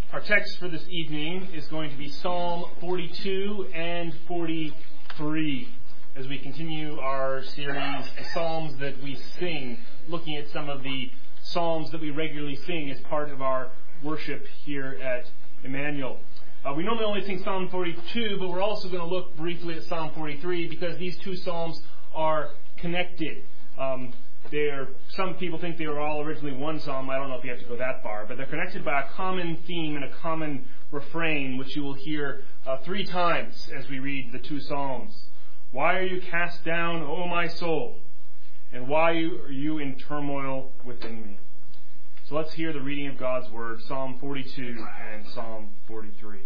Our text for this evening is going to be Psalm 42 and 43 as we continue our series, the Psalms that we sing, looking at some of the Psalms that we regularly sing as part of our worship here at Emmanuel. We normally only sing Psalm 42, but we're also going to look briefly at Psalm 43 because these two Psalms are connected. Some people think they were all originally one psalm. I don't know if you have to go that far, but they're connected by a common theme and a common refrain, which you will hear 3 times as we read the two psalms. Why are you cast down, O my soul? And why are you in turmoil within me? So let's hear the reading of God's Word, Psalm 42 and Psalm 43.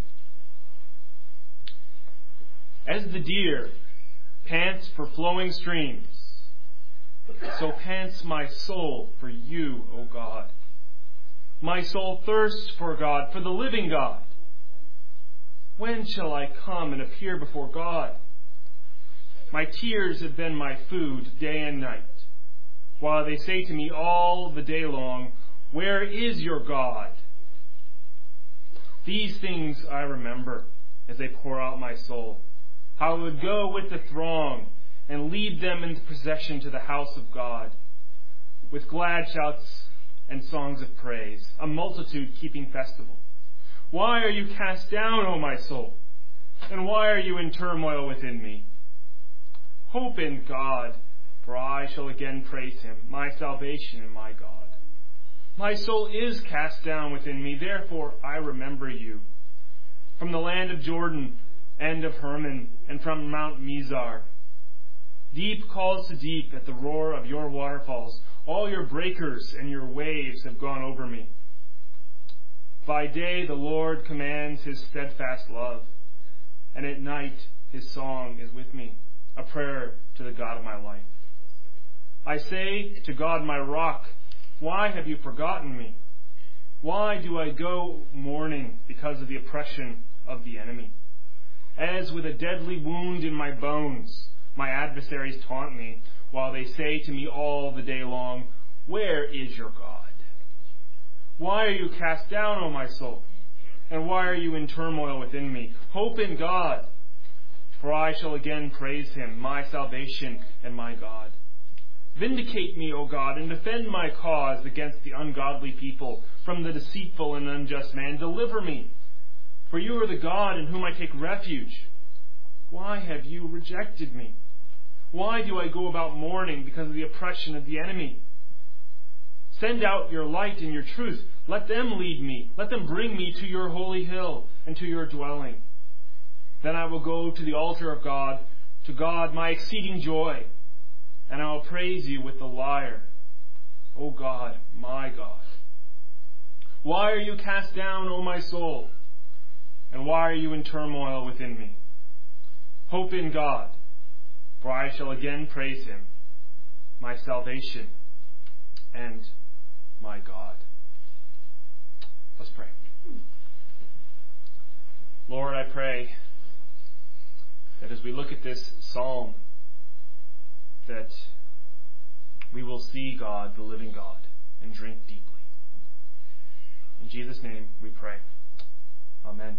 As the deer pants for flowing streams, so pants my soul for you, O God. My soul thirsts for God, for the living God. When shall I come and appear before God? My tears have been my food day and night, while they say to me all the day long, where is your God? These things I remember as they pour out my soul, how I would go with the throng and lead them into procession to the house of God, with glad shouts and songs of praise, a multitude keeping festival. Why are you cast down, O my soul? And why are you in turmoil within me? Hope in God, for I shall again praise Him, my salvation and my God. My soul is cast down within me, therefore I remember you. From the land of Jordan and of Hermon, and from Mount Mizar, deep calls to deep at the roar of your waterfalls. All your breakers and your waves have gone over me. By day the Lord commands His steadfast love, and at night His song is with me, a prayer to the God of my life. I say to God, my rock, why have you forgotten me? Why do I go mourning because of the oppression of the enemy? As with a deadly wound in my bones, my adversaries taunt me, while they say to me all the day long, where is your God? Why are you cast down, O my soul? And why are you in turmoil within me? Hope in God, for I shall again praise Him, my salvation and my God. Vindicate me, O God, and defend my cause against the ungodly people, from the deceitful and unjust man. Deliver me, for you are the God in whom I take refuge. Why have you rejected me? Why do I go about mourning because of the oppression of the enemy? Send out your light and your truth. Let them lead me. Let them bring me to your holy hill and to your dwelling. Then I will go to the altar of God, to God my exceeding joy, and I will praise you with the lyre, O God, my God. Why are you cast down, O my soul? And why are you in turmoil within me? Hope in God, for I shall again praise Him, my salvation and my God. Let's pray. Lord, I pray that as we look at this psalm, that we will see God, the living God, and drink deeply. In Jesus' name we pray. Amen.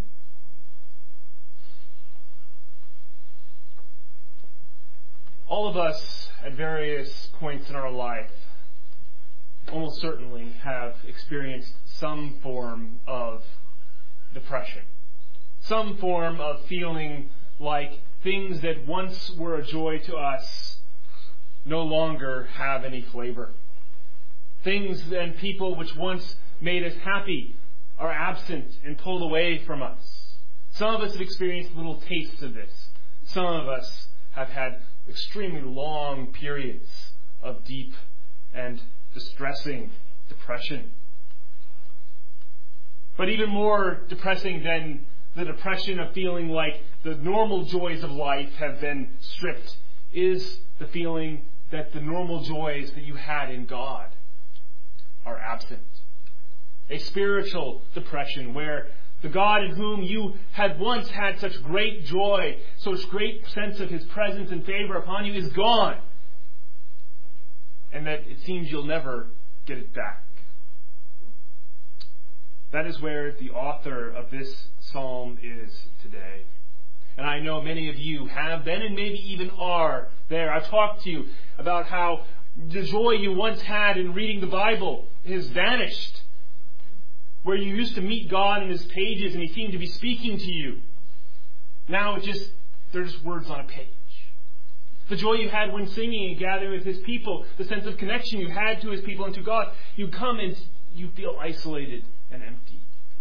All of us at various points in our life almost certainly have experienced some form of depression, some form of feeling like things that once were a joy to us no longer have any flavor. Things and people which once made us happy are absent and pulled away from us. Some of us have experienced little tastes of this. Some of us have had extremely long periods of deep and distressing depression. But even more depressing than the depression of feeling like the normal joys of life have been stripped is the feeling that the normal joys that you had in God are absent. A spiritual depression where the God in whom you had once had such great joy, such great sense of His presence and favor upon you is gone. And that it seems you'll never get it back. That is where the author of this psalm is today. And I know many of you have been and maybe even are there. I've talked to you about how the joy you once had in reading the Bible has vanished. Where you used to meet God in His pages and He seemed to be speaking to you. Now they're just words on a page. The joy you had when singing and gathering with His people, the sense of connection you had to His people and to God, you come and you feel isolated and empty.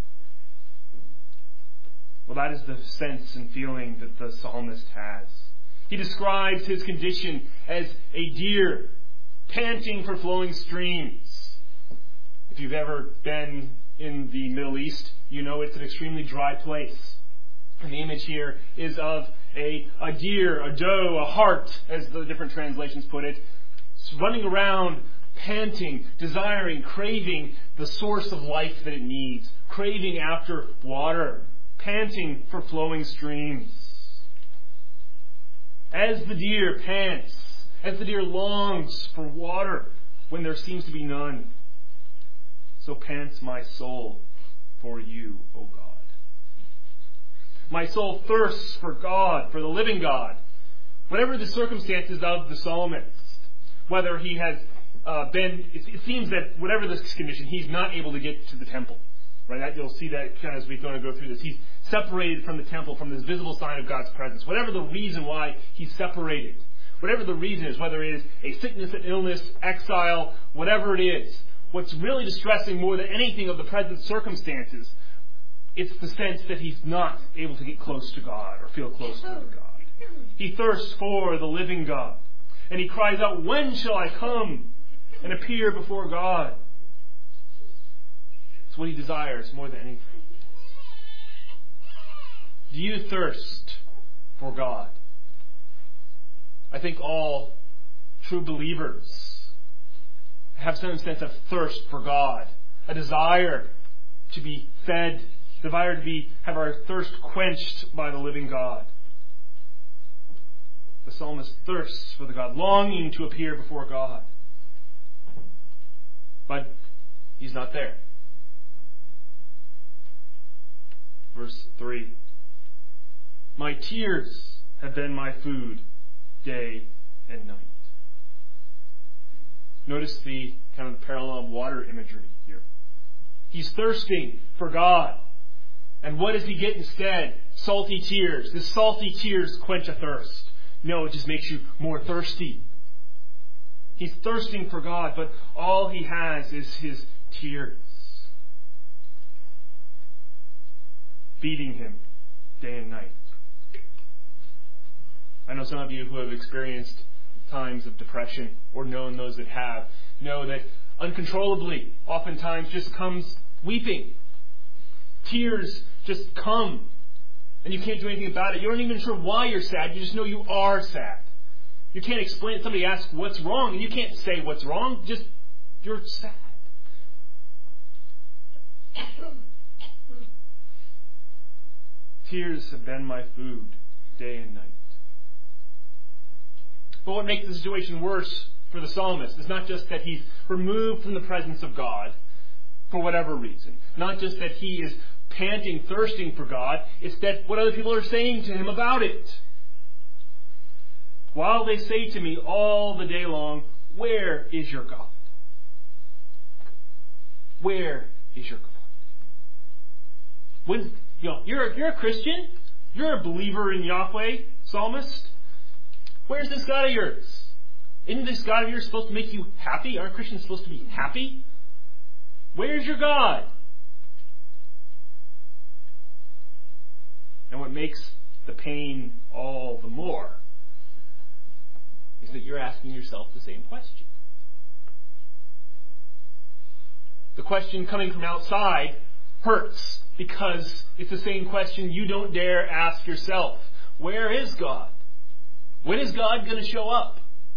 Well, that is the sense and feeling that the psalmist has. He describes his condition as a deer panting for flowing streams. If you've ever been in the Middle East, you know it's an extremely dry place. And the image here is of a deer, a doe, a hart, as the different translations put it, running around, panting, desiring, craving the source of life that it needs, craving after water, panting for flowing streams. As the deer pants, as the deer longs for water when there seems to be none, so pants my soul for you, O God. My soul thirsts for God, for the living God. Whatever the circumstances of the psalmist, whether he has it seems that whatever this condition, he's not able to get to the temple. Right? You'll see that kind of as we go through this. He's separated from the temple, from this visible sign of God's presence. Whatever the reason why he's separated, whatever the reason is, whether it is a sickness, an illness, exile, whatever it is, what's really distressing more than anything of the present circumstances, it's the sense that he's not able to get close to God or feel close to God. He thirsts for the living God. And he cries out, "When shall I come and appear before God?" It's what he desires more than anything. Do you thirst for God? I think all true believers have some sense of thirst for God, a desire to be fed, desire to have our thirst quenched by the living God. The psalmist thirsts for the God, longing to appear before God. But he's not there. Verse 3. My tears have been my food day and night. Notice the kind of parallel water imagery here. He's thirsting for God. And what does he get instead? Salty tears. The salty tears quench a thirst. No, it just makes you more thirsty. He's thirsting for God, but all he has is his tears, feeding him day and night. I know some of you who have experienced times of depression, or known those that have, know that uncontrollably, oftentimes just comes weeping. Tears just come, and you can't do anything about it. You're not even sure why you're sad. You just know you are sad. You can't explain it. Somebody asks what's wrong, and you can't say what's wrong. Just, you're sad. Tears have been my food day and night. But what makes the situation worse for the psalmist is not just that he's removed from the presence of God for whatever reason. Not just that he is panting, thirsting for God. It's that what other people are saying to him about it. While they say to me all the day long, "Where is your God? Where is your God?" When you're a Christian, you're a believer in Yahweh, psalmist. Where's this God of yours? Isn't this God of yours supposed to make you happy? Aren't Christians supposed to be happy? Where's your God? And what makes the pain all the more is that you're asking yourself the same question. The question coming from outside hurts because it's the same question you don't dare ask yourself. Where is God? When is God going to show up?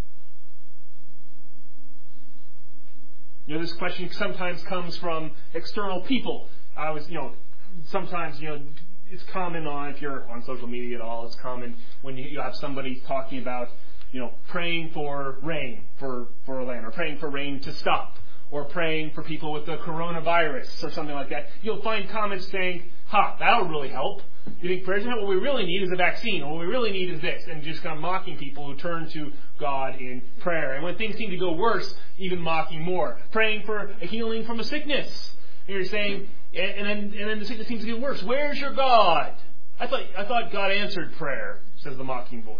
This question sometimes comes from external people. Sometimes, it's common if you're on social media at all, it's common when you have somebody talking about, praying for rain for a land, or praying for rain to stop, or praying for people with the coronavirus or something like that, you'll find comments saying, that'll really help. You think prayers help? What we really need is a vaccine, or what we really need is this, and just kind of mocking people who turn to God in prayer. And when things seem to go worse, even mocking more. Praying for a healing from a sickness. And you're saying, and then the sickness seems to get worse. Where's your God? I thought God answered prayer, says the mocking voice.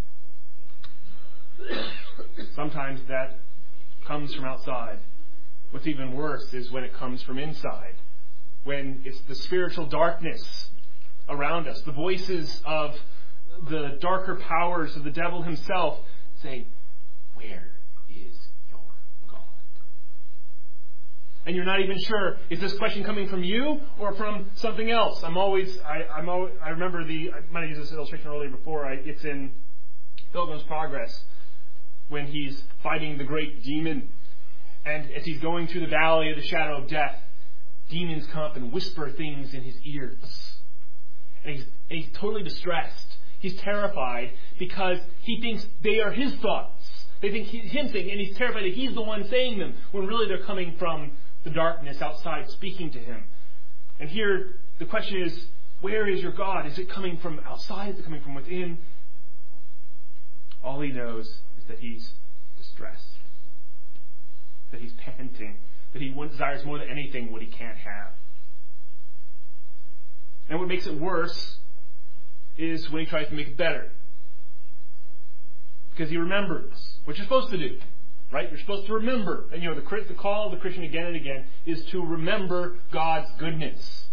Sometimes that comes from outside. What's even worse is when it comes from inside. When it's the spiritual darkness around us, the voices of the darker powers of the devil himself saying, where is your God? And you're not even sure, is this question coming from you or from something else? I remember I might have used this illustration earlier before. It's in Pilgrim's Progress when he's fighting the great demon. And as he's going through the valley of the shadow of death, demons come up and whisper things in his ears. And he's totally distressed. He's terrified because he thinks they are his thoughts. They think him saying, and he's terrified that he's the one saying them, when really they're coming from the darkness outside speaking to him. And here, the question is, where is your God? Is it coming from outside? Is it coming from within? All he knows is that he's distressed. That he's panting. That he desires more than anything what he can't have. And what makes it worse is when he tries to make it better. Because he remembers what you're supposed to do. Right? You're supposed to remember. And the call of the Christian again and again is to remember God's goodness.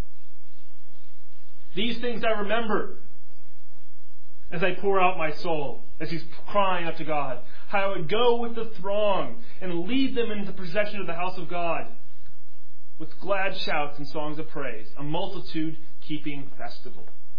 These things I remember as I pour out my soul, as he's crying out to God. How I would go with the throng and lead them into possession of the house of God with glad shouts and songs of praise, a multitude keeping festival.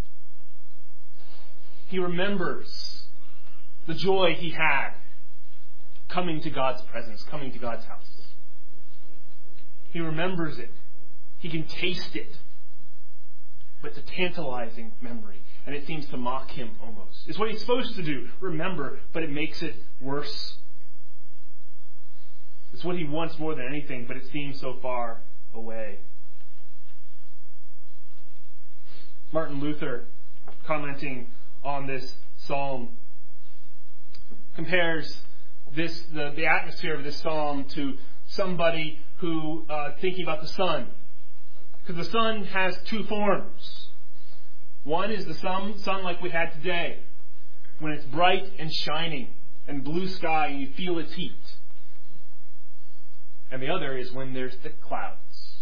He remembers the joy he had coming to God's presence, coming to God's house. He remembers it. He can taste it. But it's a tantalizing memory. And it seems to mock him almost. It's what he's supposed to do, remember, but it makes it worse. It's what he wants more than anything, but it seems so far away. Martin Luther, commenting on this psalm, compares the atmosphere of this psalm to somebody who thinking about the sun. Because the sun has two forms. One is the sun like we had today, when it's bright and shining and blue sky and you feel its heat. And the other is when there's thick clouds.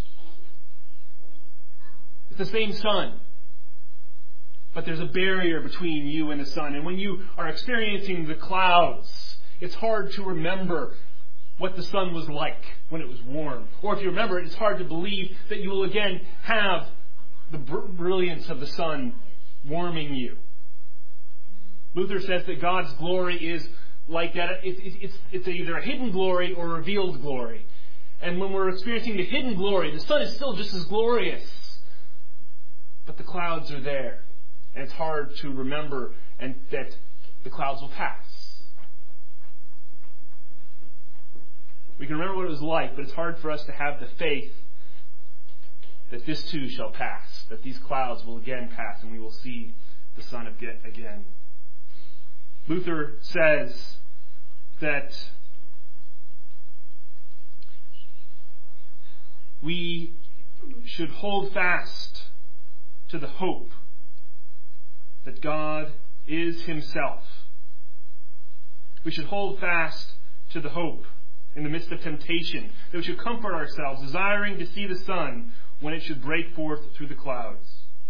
It's the same sun, but there's a barrier between you and the sun. And when you are experiencing the clouds, it's hard to remember what the sun was like when it was warm. Or if you remember it, it's hard to believe that you will again have the brilliance of the sun warming you. Luther says that God's glory is like that. It's either a hidden glory or a revealed glory. And when we're experiencing the hidden glory, the sun is still just as glorious. But the clouds are there. And it's hard to remember and that the clouds will pass. We can remember what it was like, but it's hard for us to have the faith that this too shall pass, that these clouds will again pass and we will see the sun again. Luther says that we should hold fast to the hope that God is himself. We should hold fast to the hope in the midst of temptation, that we should comfort ourselves, desiring to see the sun when it should break forth through the clouds.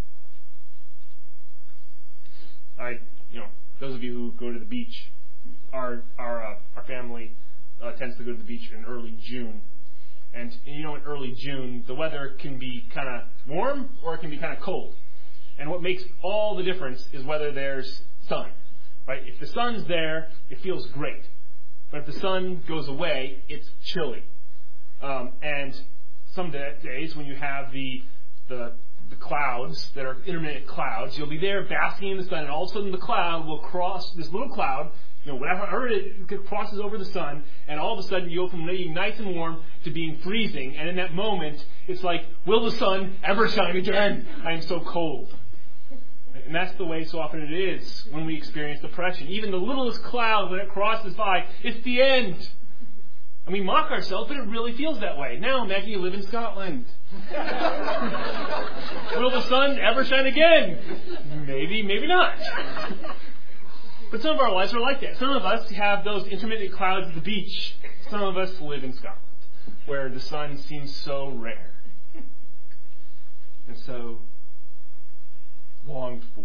Those of you who go to the beach, our family tends to go to the beach in early June. And in early June, the weather can be kind of warm or it can be kind of cold. And what makes all the difference is whether there's sun. Right? If the sun's there, it feels great. But if the sun goes away, it's chilly. And some days when you have the clouds that are intermittent clouds, you'll be there basking in the sun, and all of a sudden the cloud will cross, this little cloud, whatever it crosses over the sun, and all of a sudden you go from being nice and warm to being freezing, and in that moment, it's like, will the sun ever shine again? I am so cold. And that's the way so often it is when we experience depression. Even the littlest cloud, when it crosses by, it's the end. And we mock ourselves, but it really feels that way. Now imagine you live in Scotland. Will the sun ever shine again? Maybe, maybe not. But some of our lives are like that. Some of us have those intermittent clouds at the beach. Some of us live in Scotland, where the sun seems so rare and so longed for.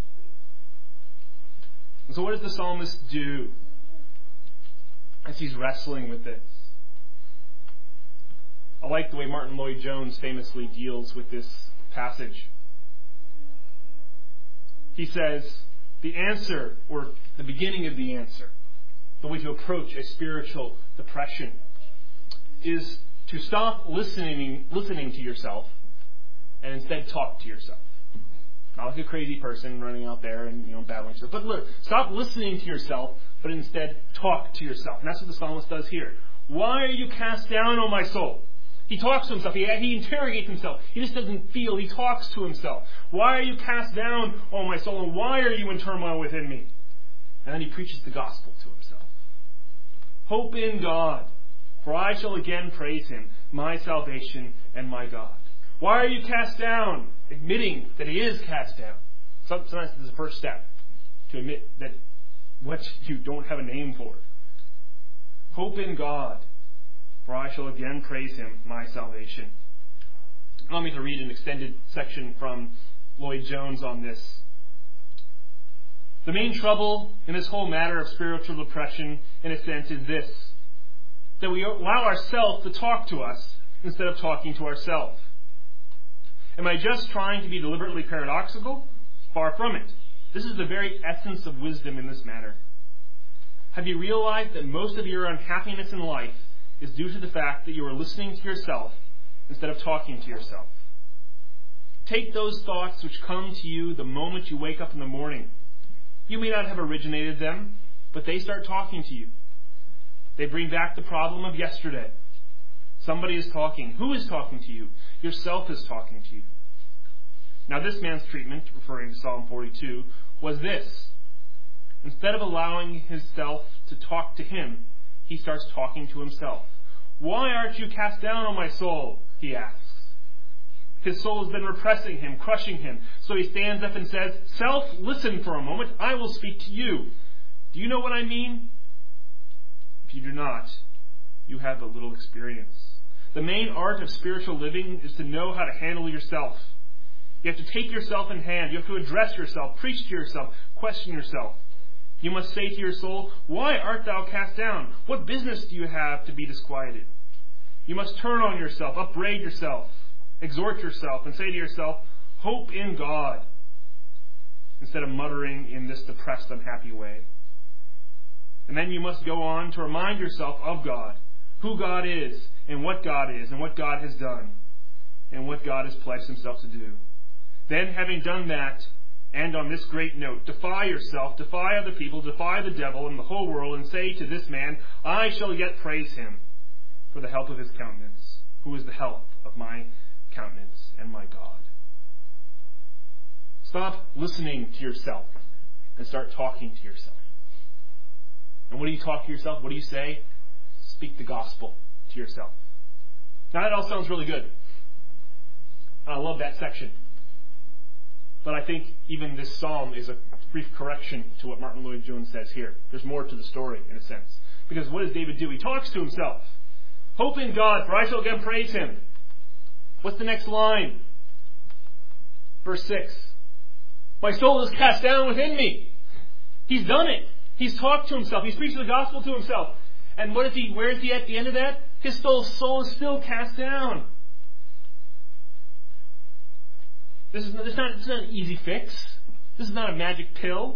And so what does the psalmist do as he's wrestling with this? I like the way Martin Lloyd-Jones famously deals with this passage. He says, the answer, or the beginning of the answer, the way to approach a spiritual depression, is to stop listening to yourself and instead talk to yourself. Not like a crazy person running out there and battling yourself. But look, stop listening to yourself, but instead talk to yourself. And that's what the psalmist does here. Why are you cast down, O my soul? He talks to himself. He interrogates himself. He just doesn't feel. He talks to himself. Why are you cast down, O my soul? And why are you in turmoil within me? And then he preaches the gospel to himself. Hope in God, for I shall again praise him, my salvation and my God. Why are you cast down? Admitting that he is cast down. Sometimes this is the first step, to admit that what you don't have a name for. Hope in God, for I shall again praise him, my salvation. Allow me to read an extended section from Lloyd-Jones on this. The main trouble in this whole matter of spiritual depression, in a sense, is this: that we allow ourselves to talk to us instead of talking to ourselves. Am I just trying to be deliberately paradoxical? Far from it. This is the very essence of wisdom in this matter. Have you realized that most of your unhappiness in life is due to the fact that you are listening to yourself instead of talking to yourself? Take those thoughts which come to you the moment you wake up in the morning. You may not have originated them, but they start talking to you. They bring back the problem of yesterday. Somebody is talking. Who is talking to you? Yourself is talking to you. Now this man's treatment, referring to Psalm 42, was this. Instead of allowing himself to talk to him, he starts talking to himself. Why aren't you cast down, O my soul? He asks. His soul has been repressing him, crushing him. So he stands up and says, Self, listen for a moment. I will speak to you. Do you know what I mean? If you do not, you have but little experience. The main art of spiritual living is to know how to handle yourself. You have to take yourself in hand. You have to address yourself, preach to yourself, question yourself. You must say to your soul, Why art thou cast down? What business do you have to be disquieted? You must turn on yourself, upbraid yourself, exhort yourself, and say to yourself, Hope in God, instead of muttering in this depressed, unhappy way. And then you must go on to remind yourself of God, who God is, and what God has done, and what God has pledged himself to do. Then, having done that, and on this great note, defy yourself, defy other people, defy the devil and the whole world, and say to this man, I shall yet praise him for the help of his countenance, who is the help of my countenance and my God. Stop listening to yourself and start talking to yourself. And what do you talk to yourself? What do you say? Speak the gospel to yourself. Now that all sounds really good. I love that section. But I think even this psalm is a brief correction to what Martin Lloyd-Jones says here. There's more to the story, in a sense. Because what does David do? He talks to himself. Hope in God, for I shall again praise him. What's the next line? Verse 6. My soul is cast down within me. He's done it. He's talked to himself. He's preached the gospel to himself. And where is he at the end of that? His soul is still cast down. This is not an easy fix. This is not a magic pill.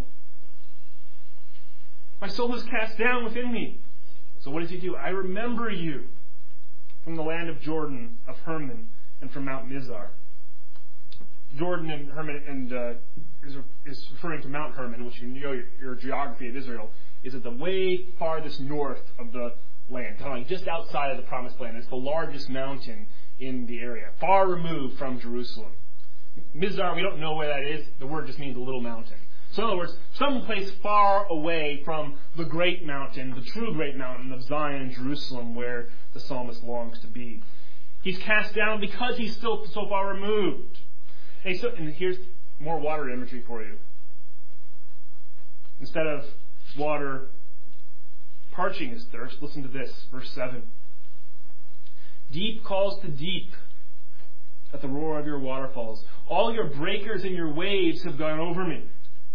My soul is cast down within me. So what does he do? I remember you from the land of Jordan, of Hermon, and from Mount Mizar. Jordan and Hermon is referring to Mount Hermon, which you know your geography of Israel is at the way farthest north of the land, just outside of the Promised Land. It's the largest mountain in the area, far removed from Jerusalem. Mizar, we don't know where that is. The word just means a little mountain. So in other words, someplace far away from the great mountain, the true great mountain of Zion and Jerusalem, where the psalmist longs to be. He's cast down because he's still so far removed. And here's more water imagery for you. Instead of water parching his thirst, listen to this, verse 7. Deep calls to deep at the roar of your waterfalls. All your breakers and your waves have gone over me.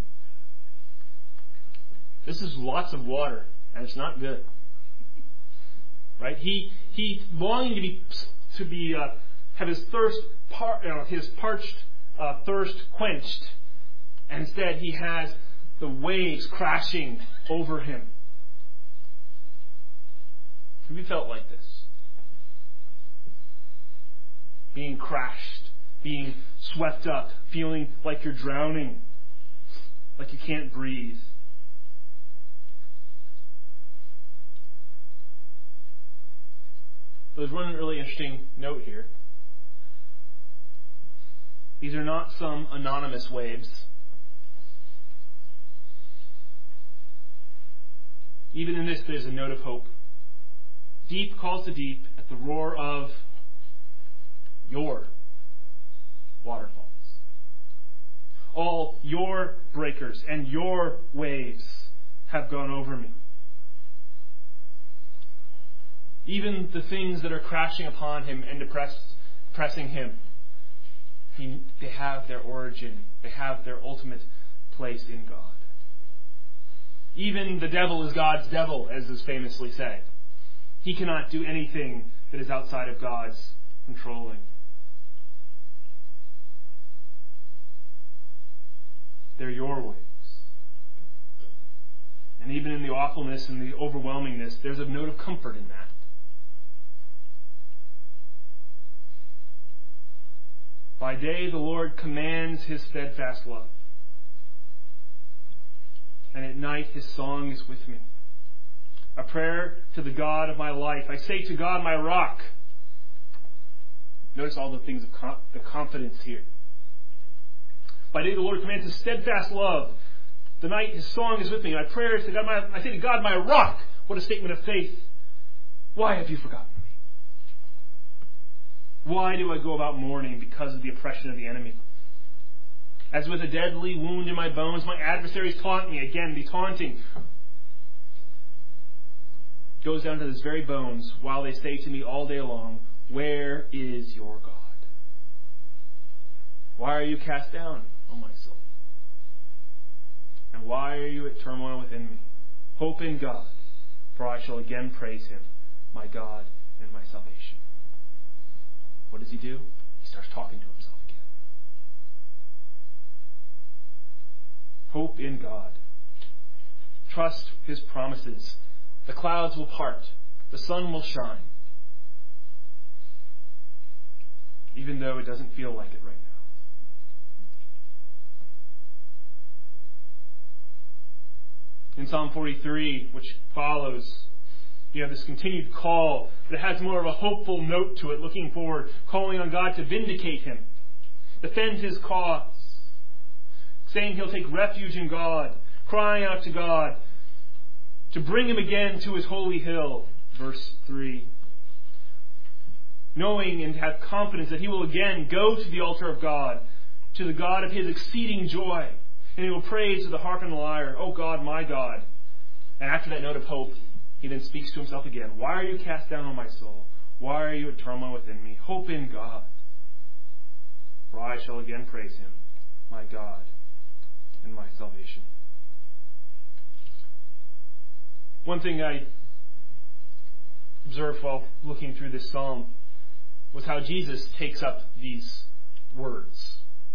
This is lots of water, and it's not good. Right? He longing have his parched thirst quenched, and instead he has the waves crashing over him. Have you felt like this? Being crashed, being swept up, feeling like you're drowning, like you can't breathe. There's one really interesting note here. These are not some anonymous waves. Even in this, there's a note of hope. Deep calls to deep at the roar of your waterfalls. All your breakers and your waves have gone over me. Even the things that are crashing upon him and depressing him, they have their origin. They have their ultimate place in God. Even the devil is God's devil, as is famously said. He cannot do anything that is outside of God's controlling. They're your waves. And even in the awfulness and the overwhelmingness, there's a note of comfort in that. By day the Lord commands his steadfast love. And at night his song is with me. A prayer to the God of my life. I say to God, my rock. Notice all the things of the confidence here. By day the Lord commands his steadfast love. The night his song is with me. My prayer is to God, I say to God, my rock. What a statement of faith. Why have you forgotten me? Why do I go about mourning because of the oppression of the enemy? As with a deadly wound in my bones, my adversaries taunt me. Again, the taunting goes down to his very bones, while they say to me all day long, where is your God? Why are you cast down, O my soul? And why are you at turmoil within me? Hope in God, for I shall again praise him, my God and my salvation. What does he do? He starts talking to himself again. Hope in God. Trust his promises. The clouds will part. The sun will shine. Even though it doesn't feel like it right now. In Psalm 43, which follows, you have this continued call that has more of a hopeful note to it, looking forward, calling on God to vindicate him, defend his cause, saying he'll take refuge in God, crying out to God to bring him again to his holy hill. Verse 3. Knowing and have confidence that he will again go to the altar of God, to the God of his exceeding joy, and he will praise with the harp and lyre, O God, my God. And after that note of hope, he then speaks to himself again. Why are you cast down, O my soul? Why are you at turmoil within me? Hope in God, for I shall again praise him, my God and my salvation. One thing I observed while looking through this psalm was how Jesus takes up these words.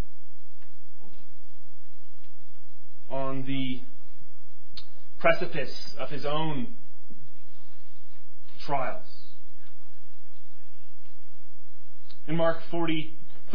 On the precipice of his own trials. In Mark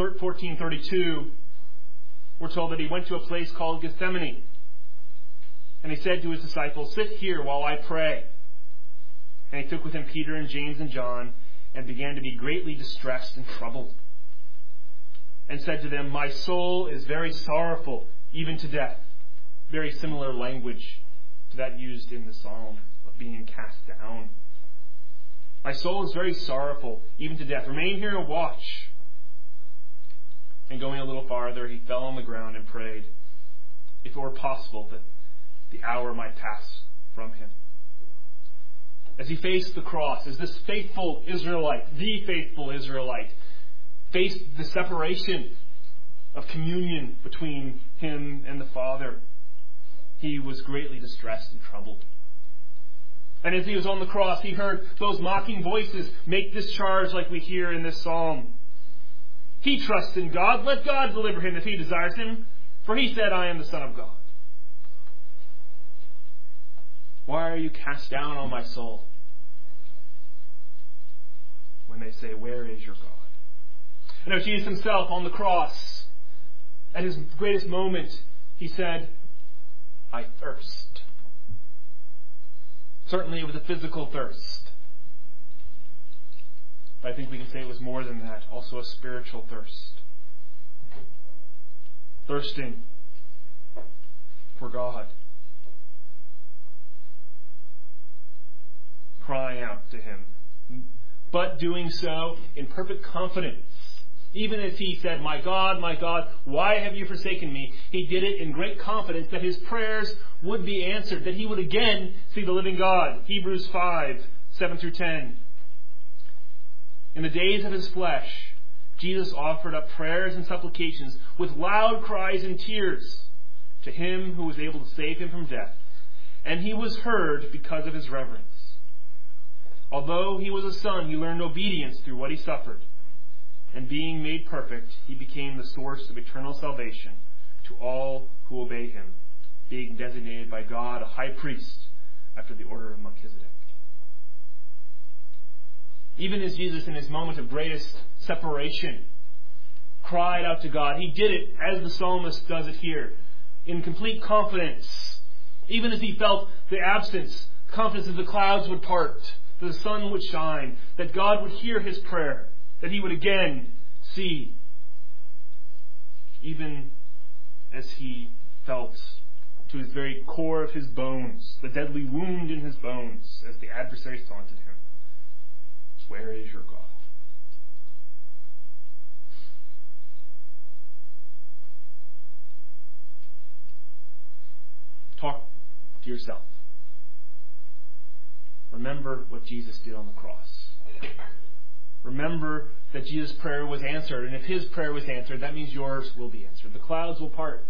14:32, we're told that he went to a place called Gethsemane. And he said to his disciples, "Sit here while I pray." And he took with him Peter and James and John, and began to be greatly distressed and troubled, and said to them, "My soul is very sorrowful, even to death." Very similar language to that used in the psalm of being cast down. "My soul is very sorrowful, even to death. Remain here and watch." And going a little farther, he fell on the ground and prayed, if it were possible, that the hour might pass from him. As he faced the cross, as this faithful Israelite, the faithful Israelite, faced the separation of communion between him and the Father, he was greatly distressed and troubled. And as he was on the cross, he heard those mocking voices make this charge like we hear in this psalm. "He trusts in God. Let God deliver him if he desires him. For he said, 'I am the Son of God.' Why are you cast down, O my soul?" When they say, "Where is your God?" And of Jesus himself on the cross, at his greatest moment, he said, "I thirst." Certainly it was a physical thirst. But I think we can say it was more than that, also a spiritual thirst. Thirsting for God. Crying out to him. But doing so in perfect confidence. Even as he said, my God, why have you forsaken me?" He did it in great confidence that his prayers would be answered, that he would again see the living God. Hebrews 5, 7 through 10. In the days of his flesh, Jesus offered up prayers and supplications with loud cries and tears to him who was able to save him from death. And he was heard because of his reverence. Although he was a son, he learned obedience through what he suffered. And being made perfect, he became the source of eternal salvation to all who obey him, being designated by God a high priest after the order of Melchizedek. Even as Jesus, in his moment of greatest separation, cried out to God, he did it as the psalmist does it here, in complete confidence. Even as he felt the absence, confidence that the clouds would part, that the sun would shine, that God would hear his prayer, that he would again see. Even as he felt to his very core of his bones, the deadly wound in his bones, as the adversary taunted him, "Where is your God?" Talk to yourself. Remember what Jesus did on the cross. Remember that Jesus' prayer was answered, and if his prayer was answered, that means yours will be answered. The clouds will part.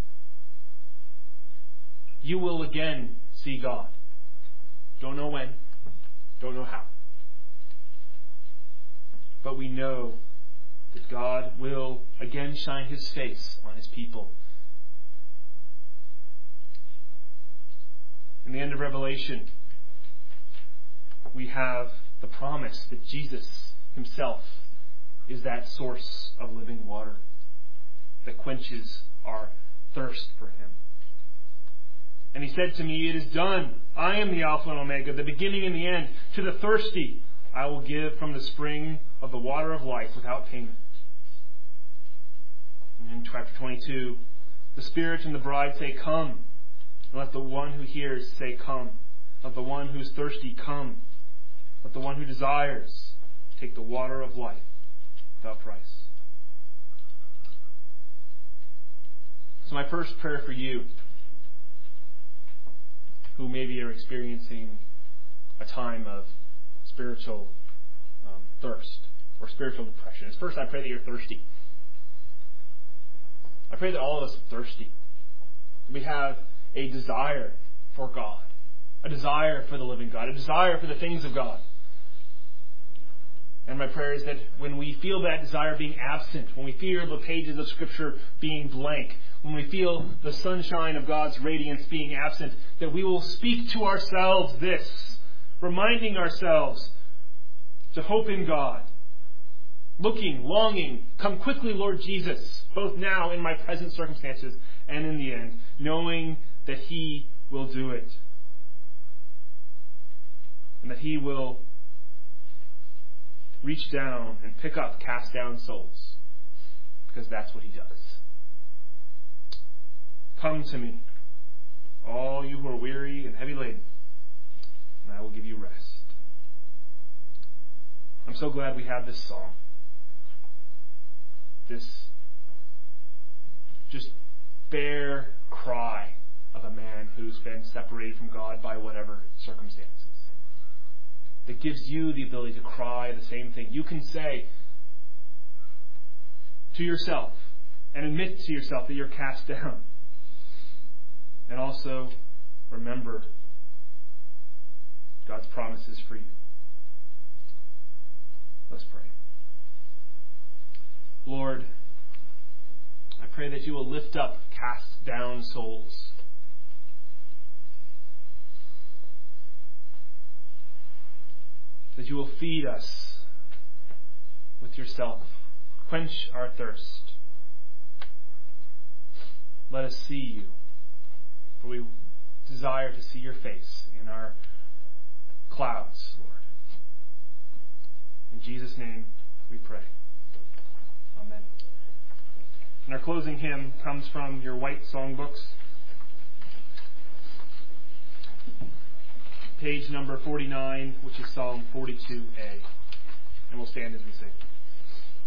You will again see God. Don't know when, don't know how. But we know that God will again shine his face on his people. In the end of Revelation, we have the promise that Jesus himself is that source of living water that quenches our thirst for him. And he said to me, "It is done. I am the Alpha and Omega, the beginning and the end. To the thirsty I will give from the spring of the water of life without payment." And in chapter 22, the Spirit and the bride say, "Come." And let the one who hears say, "Come." Let the one who is thirsty come. Let the one who desires take the water of life without price. So my first prayer for you, who maybe are experiencing a time of spiritual thirst or spiritual depression, is first I pray that you're thirsty. I pray that all of us are thirsty. We have a desire for God, a desire for the living God, a desire for the things of God. And my prayer is that when we feel that desire being absent, when we feel the pages of Scripture being blank, when we feel the sunshine of God's radiance being absent, that we will speak to ourselves this, reminding ourselves to hope in God, looking, longing, "Come quickly, Lord Jesus," both now in my present circumstances and in the end, knowing that He will do it. And that He will reach down and pick up cast down souls. Because that's what He does. Come to me, all you who are weary and heavy laden, and I will give you rest. I'm so glad we have this song. This just bare cry of a man who's been separated from God by whatever circumstances. That gives you the ability to cry the same thing. You can say to yourself and admit to yourself that you're cast down. And also remember God's promises for you. Let's pray. Lord, I pray that you will lift up cast down souls. That you will feed us with yourself. Quench our thirst. Let us see you. For we desire to see your face in our clouds, Lord. In Jesus' name we pray. Amen. And our closing hymn comes from your white songbooks. Page number 49, which is Psalm 42a. And we'll stand as we sing.